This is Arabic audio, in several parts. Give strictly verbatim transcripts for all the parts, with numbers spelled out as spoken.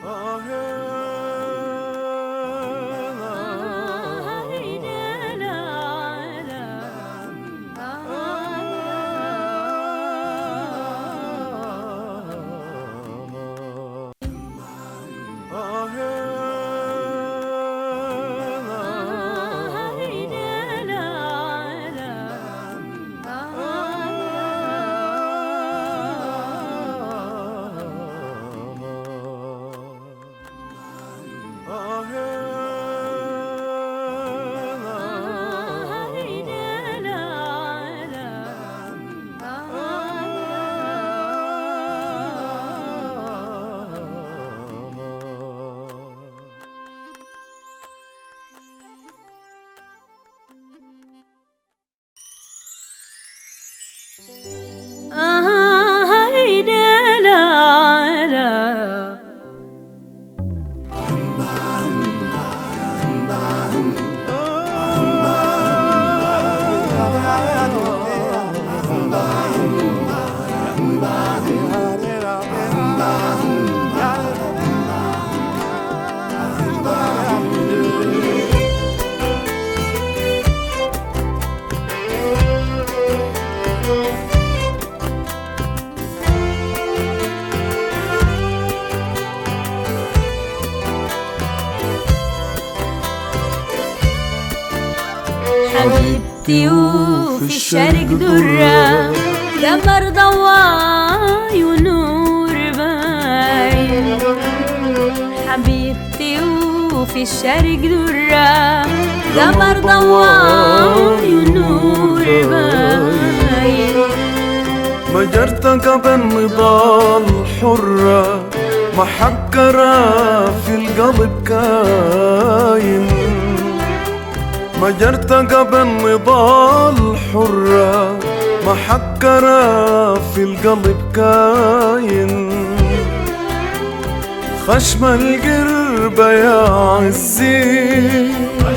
حبيبتي وفي الشرق درة قمر ضواي ونور باين. حبيبتي وفي الشرق درة قمر ضواي ونور باين. مجرتك بالنضال حرة محكرة في القلب كاين. مجرتك بالنضال حرة محكرة في القلب كاين. خشم القربة يا عزي،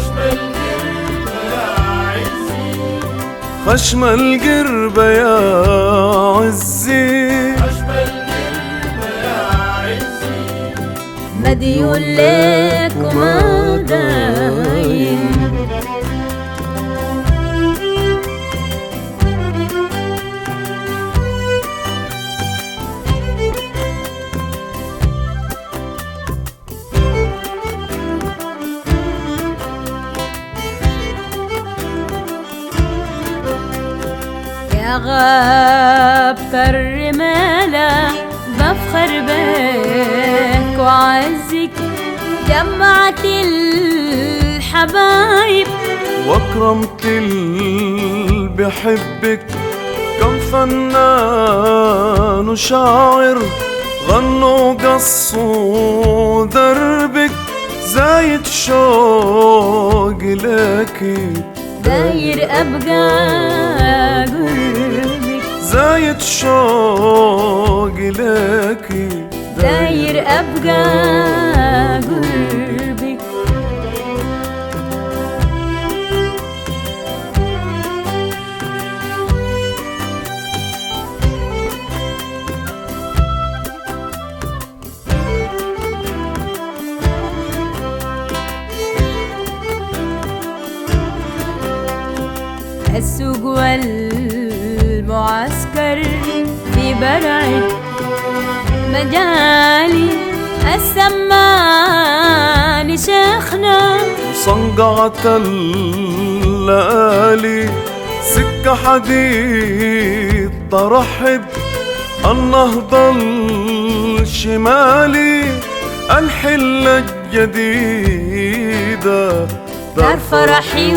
خشم القربة يا عزي، مديون لك وما داين. يا غابة الرمالة بفخر بك وعزك، جمعت الحبايب واكرمت اللي بحبك. كم فنان وشاعر غنوا قصوا دربك. زايد شوق لكي داير أبقى قربك، زايد شوق لكي داير أبقى قربك. السوق والمعسكر في برعي مجالي، السمان شيخنا وصنقعة الليالي. سكة حديد ترحب النهضة الشمالي. الحلة الجديدة دار فرحي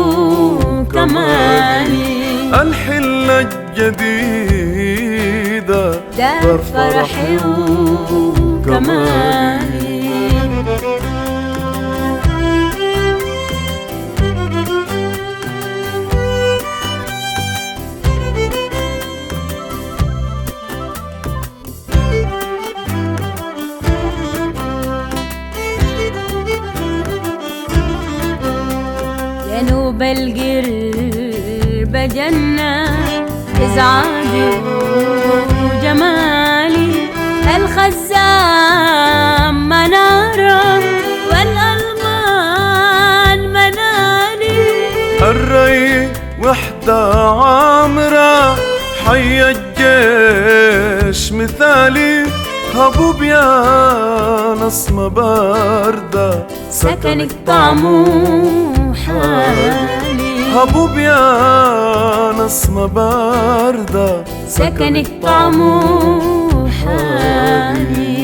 وكمالي. الحلة الجديدة دار فرحي وكمالي. جنوب القرب جنة إزعاجي وجمالي. الخزام هبوب يا نسمة باردة سكنك طعمه حالي، هبوب يا نسمة باردة سكنك طعمه حالي.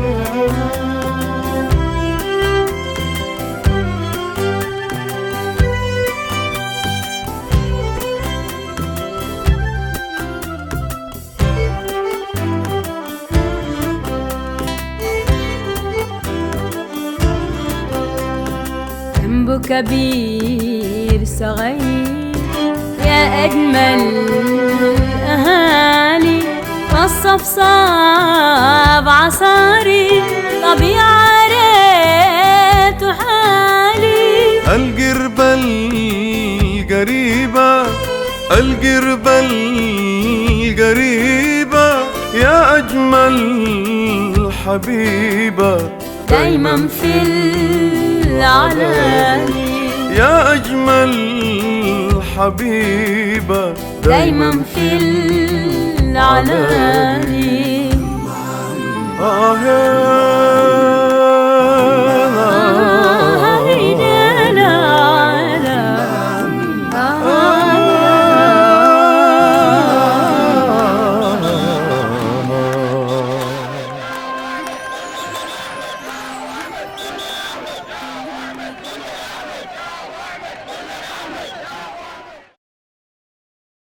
جنبه كبير صغير يا أجمل أهالي، والصفصاف عصاري طبيعة ريت حالي. القربة القريبة القربة القريبة يا أجمل حبيبة دايما في العلالي، يا أجمل حبيبة دايما في العلالي. آه